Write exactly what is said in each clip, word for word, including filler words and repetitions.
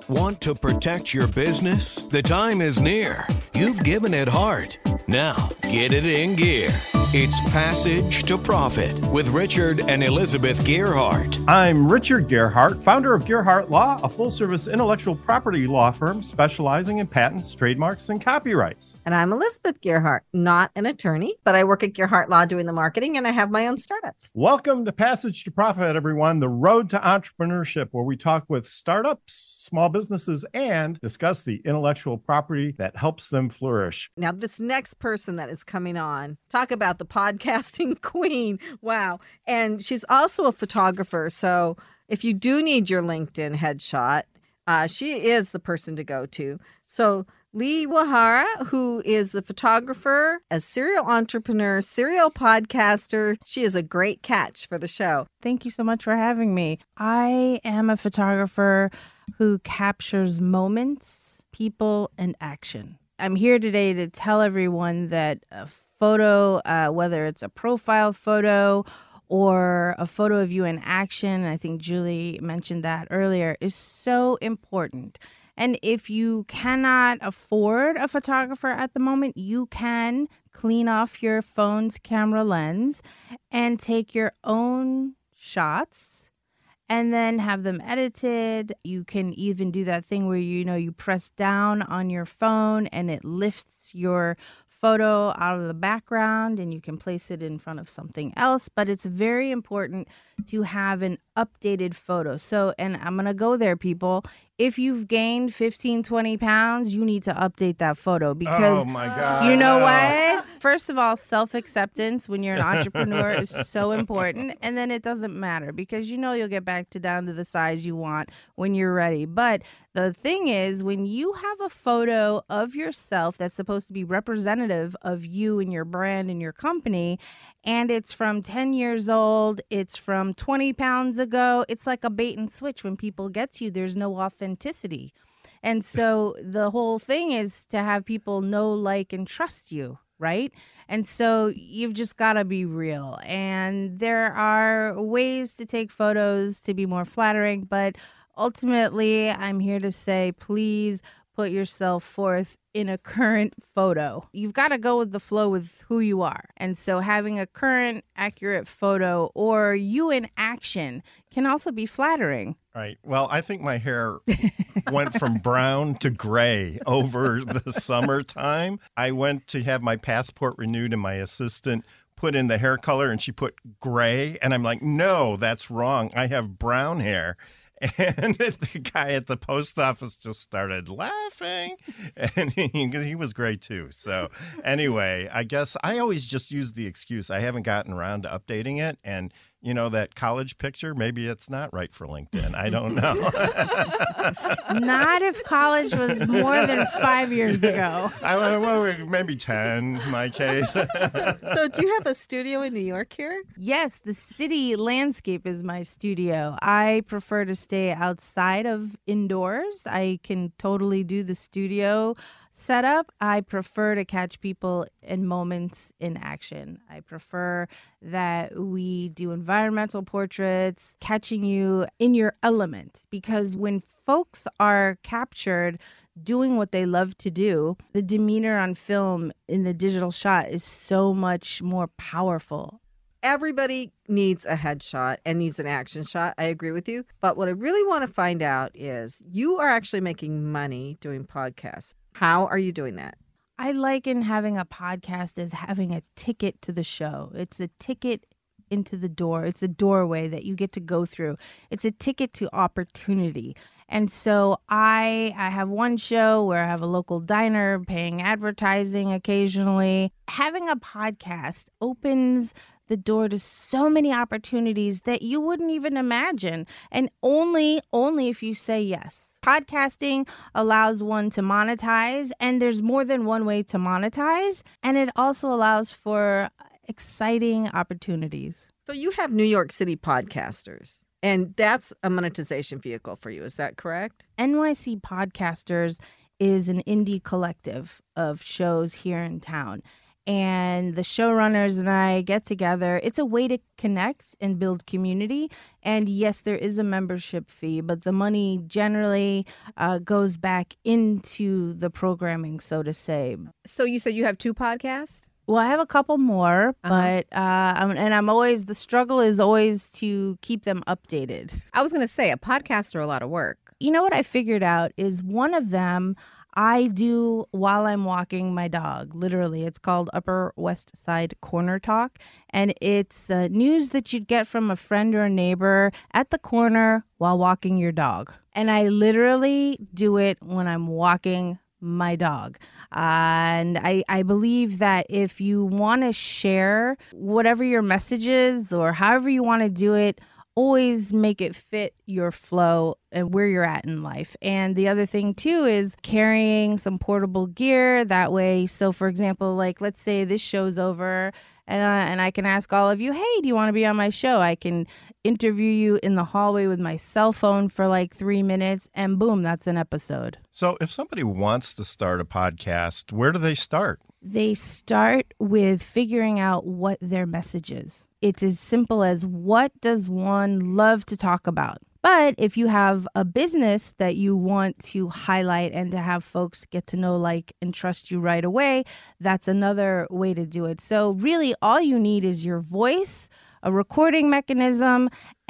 Want to protect your business? The time is near. You've given it heart. Now, get it in gear. It's Passage to Profit with Richard and Elizabeth Gearhart. I'm Richard Gearhart, founder of Gearhart Law, a full-service intellectual property law firm specializing in patents, trademarks, and copyrights. And I'm Elizabeth Gearhart, not an attorney, but I work at Gearhart Law doing the marketing, and I have my own startups. Welcome to Passage to Profit, everyone, the road to entrepreneurship, where we talk with startups, small businesses, and discuss the intellectual property that helps them flourish. Now, this next person that is coming on, talk about the podcasting queen. Wow. And she's also a photographer. So if you do need your LinkedIn headshot, uh, she is the person to go to. So Lee Wahara, who is a photographer, a serial entrepreneur, serial podcaster. She is a great catch for the show. Thank you so much for having me. I am a photographer who captures moments, people, and action. I'm here today to tell everyone that a photo, uh, whether it's a profile photo or a photo of you in action, I think Julie mentioned that earlier, is so important. And if you cannot afford a photographer at the moment, you can clean off your phone's camera lens and take your own shots and then have them edited. You can even do that thing where, you know, you press down on your phone and it lifts your photo out of the background and you can place it in front of something else. But it's very important to have an updated photo. So, and I'm going to go there, people. If you've gained fifteen, twenty pounds, you need to update that photo because, oh my God. You know what? First of all, self-acceptance when you're an entrepreneur is so important. And then it doesn't matter because you know you'll get back to down to the size you want when you're ready. But the thing is, when you have a photo of yourself that's supposed to be representative of you and your brand and your company, and it's from ten years old, it's from twenty pounds ago, it's like a bait and switch. When people get to you, there's no authenticity. And so the whole thing is to have people know, like, and trust you, right? And so you've just got to be real. And there are ways to take photos to be more flattering, but ultimately, I'm here to say, please put yourself forth in a current photo. You've got to go with the flow with who you are. And so having a current, accurate photo or you in action can also be flattering. Right. Well, I think my hair went from brown to gray over the summertime. I went to have my passport renewed and my assistant put in the hair color and she put gray. And I'm like, no, that's wrong. I have brown hair. And the guy at the post office just started laughing, and he, he was great, too. So anyway, I guess I always just use the excuse. I haven't gotten around to updating it, and, you know, that college picture, maybe it's not right for LinkedIn. I don't know. Not if college was more than five years ago. I, well, maybe ten, in my case. so, so do you have a studio in New York here? Yes, the city landscape is my studio. I prefer to stay outside of indoors. I can totally do the studio setup. I prefer to catch people in moments in action. I prefer that we do environmental portraits, catching you in your element, because when folks are captured doing what they love to do, the demeanor on film in the digital shot is so much more powerful. Everybody needs a headshot and needs an action shot. I agree with you. But what I really want to find out is you are actually making money doing podcasts. How are you doing that? I liken having a podcast as having a ticket to the show. It's a ticket into the door. It's a doorway that you get to go through. It's a ticket to opportunity. And so I I have one show where I have a local diner paying advertising occasionally. Having a podcast opens the door to so many opportunities that you wouldn't even imagine. And only, only if you say yes. Podcasting allows one to monetize, and there's more than one way to monetize. And it also allows for exciting opportunities. So you have New York City podcasters, and that's a monetization vehicle for you. Is that correct? N Y C Podcasters is an indie collective of shows here in town. and the showrunners and I get together. It's a way to connect and build community. And yes, there is a membership fee, but the money generally uh, goes back into the programming, so to say. So you said you have two podcasts? Well, I have a couple more, Uh-huh. but uh, I'm, and I'm always, the struggle is always to keep them updated. I was going to say, a podcast are a lot of work. You know what I figured out is one of them I do while I'm walking my dog. Literally, it's called Upper West Side Corner Talk, and it's uh, news that you'd get from a friend or a neighbor at the corner while walking your dog. And I literally do it when I'm walking my dog. Uh, and I, I believe that if you want to share whatever your message is or however you want to do it, always make it fit your flow and where you're at in life. And the other thing too is carrying some portable gear that way. So for example, like let's say this show's over and uh, and I can ask all of you, hey, do you want to be on my show? I can interview you in the hallway with my cell phone for like three minutes and boom, that's an episode. So if somebody wants to start a podcast, where do they start? They start with figuring out what their message is. It's as simple as, what does one love to talk about? But if you have a business that you want to highlight and to have folks get to know, like, and trust you right away, that's another way to do it. So really all you need is your voice, a recording mechanism,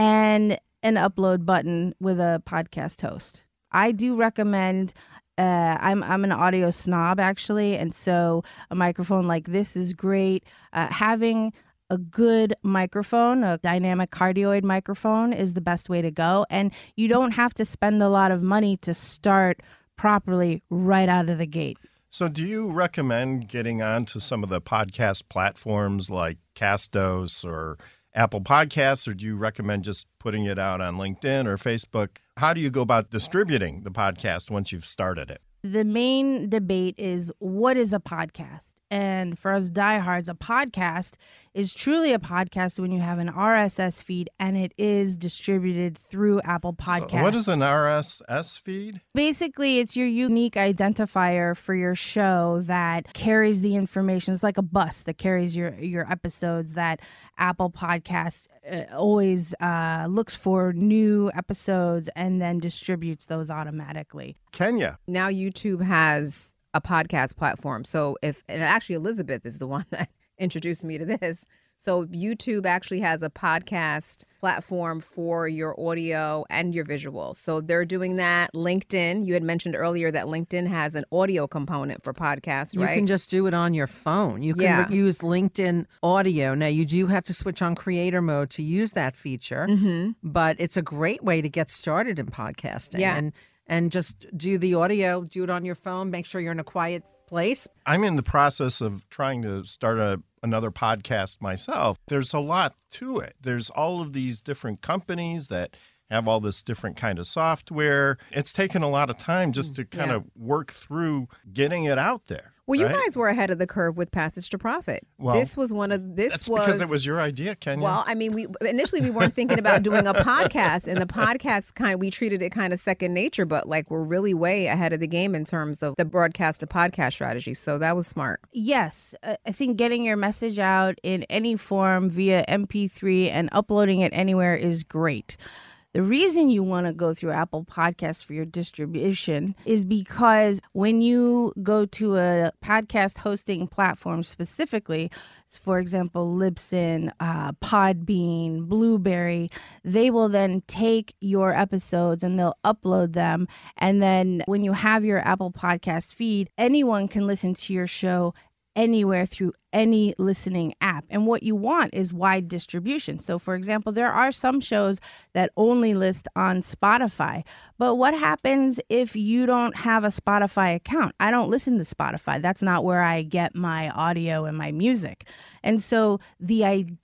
and an upload button with a podcast host. I do recommend Uh, I'm I'm an audio snob, actually, and so a microphone like this is great. Uh, having a good microphone, a dynamic cardioid microphone, is the best way to go. And you don't have to spend a lot of money to start properly right out of the gate. So do you recommend getting onto some of the podcast platforms like Castos or Apple Podcasts, or do you recommend just putting it out on LinkedIn or Facebook? How do you go about distributing the podcast once you've started it? The main debate is, what is a podcast? And for us diehards, a podcast is truly a podcast when you have an R S S feed and it is distributed through Apple Podcasts. So what is an R S S feed? Basically, it's your unique identifier for your show that carries the information. It's like a bus that carries your, your episodes, that Apple Podcasts uh, always uh, looks for new episodes and then distributes those automatically. Kenya. Now YouTube has a podcast platform. So if, and actually Elizabeth is the one that introduced me to this. So YouTube actually has a podcast platform for your audio and your visual. So they're doing that. LinkedIn, you had mentioned earlier that LinkedIn has an audio component for podcasts, You right? can just do it on your phone. You can Yeah. re- use LinkedIn audio. Now, you do have to switch on creator mode to use that feature, Mm-hmm. but it's a great way to get started in podcasting. Yeah. And, and just do the audio, do it on your phone, make sure you're in a quiet place. I'm in the process of trying to start a, another podcast myself. There's a lot to it. There's all of these different companies that have all this different kind of software. It's taken a lot of time just to kind Yeah. of work through getting it out there. Well, you right? guys were ahead of the curve with Passage to Profit. Well, this was one of this That's was because it was your idea, Kenya. Well, I mean, we initially we weren't thinking about doing a podcast, and the podcast kind we treated it kind of second nature, but like we're really way ahead of the game in terms of the broadcast to podcast strategy. So that was smart. Yes, uh, I think getting your message out in any form via M P three and uploading it anywhere is great. The reason you want to go through Apple Podcasts for your distribution is because when you go to a podcast hosting platform specifically, for example, Libsyn, uh, Podbean, Blueberry, they will then take your episodes and they'll upload them. And then when you have your Apple Podcast feed, anyone can listen to your show anywhere through any listening app. And what you want is wide distribution. So for example, there are some shows that only list on Spotify. But what happens if you don't have a Spotify account? I don't listen to Spotify. That's not where I get my audio and my music. And so the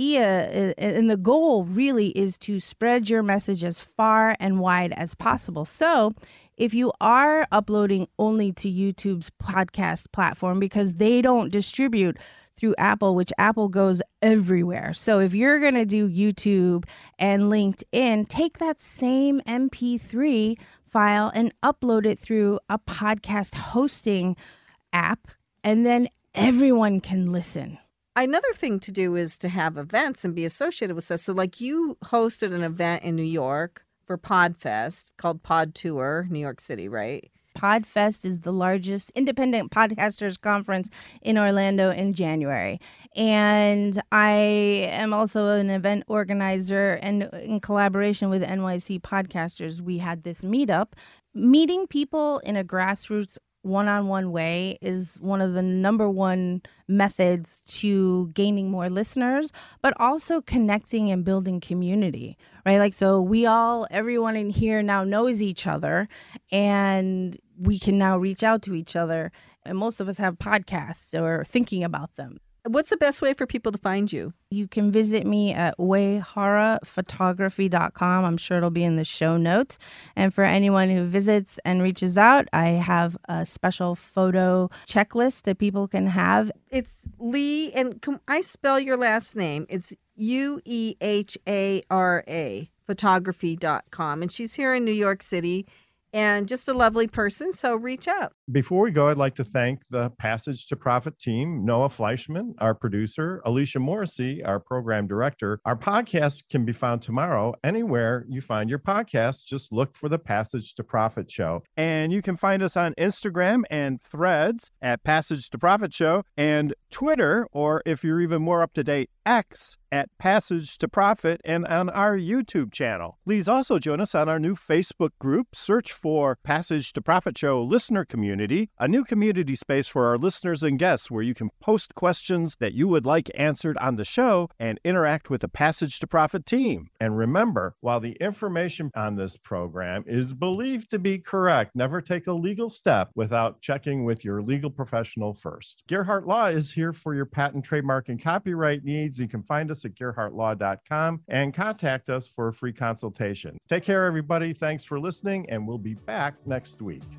idea and the goal really is to spread your message as far and wide as possible. So if you are uploading only to YouTube's podcast platform, because they don't distribute through Apple, which Apple goes everywhere. So if you're going to do YouTube and LinkedIn, take that same M P three file and upload it through a podcast hosting app, and then everyone can listen. Another thing to do is to have events and be associated with us. So like you hosted an event in New York for PodFest called Pod Tour, New York City, right? PodFest is the largest independent podcasters conference in Orlando in January. And I am also an event organizer, and in collaboration with N Y C Podcasters, we had this meetup. Meeting people in a grassroots one-on-one way is one of the number one methods to gaining more listeners, but also connecting and building community, right? Like, so we all, everyone in here now knows each other, and we can now reach out to each other. And most of us have podcasts or thinking about them. What's the best way for people to find you? You can visit me at wayhara photography dot com. I'm sure it'll be in the show notes. And for anyone who visits and reaches out, I have a special photo checklist that people can have. It's Lee, and can I spell your last name? It's U E H A R A, photography dot com. And she's here in New York City. And just a lovely person, so reach out. Before we go, I'd like to thank the Passage to Profit team, Noah Fleischman, our producer, Alicia Morrissey, our program director. Our podcast can be found tomorrow anywhere you find your podcast. Just look for the Passage to Profit Show. And you can find us on Instagram and Threads at Passage to Profit Show, and Twitter, or if you're even more up to date, X at Passage to Profit, and on our YouTube channel. Please also join us on our new Facebook group. Search for Passage to Profit Show Listener Community, a new community space for our listeners and guests where you can post questions that you would like answered on the show and interact with the Passage to Profit team. And remember, while the information on this program is believed to be correct, never take a legal step without checking with your legal professional first. Gerhardt Law is here for your patent, trademark, and copyright needs. You can find us at gerhardt law dot com and contact us for a free consultation. Take care, everybody. Thanks for listening, and we'll be back next week.